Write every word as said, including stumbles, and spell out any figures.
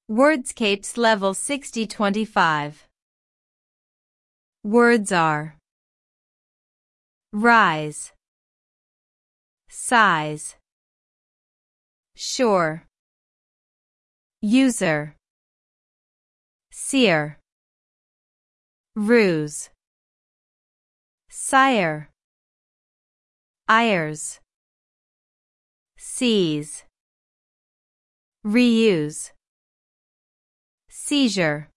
Wordscapes Level sixty twenty-five. Words are rise, size, sure, user, seer, ruse, sire, ayers, seize, reuse, seizure.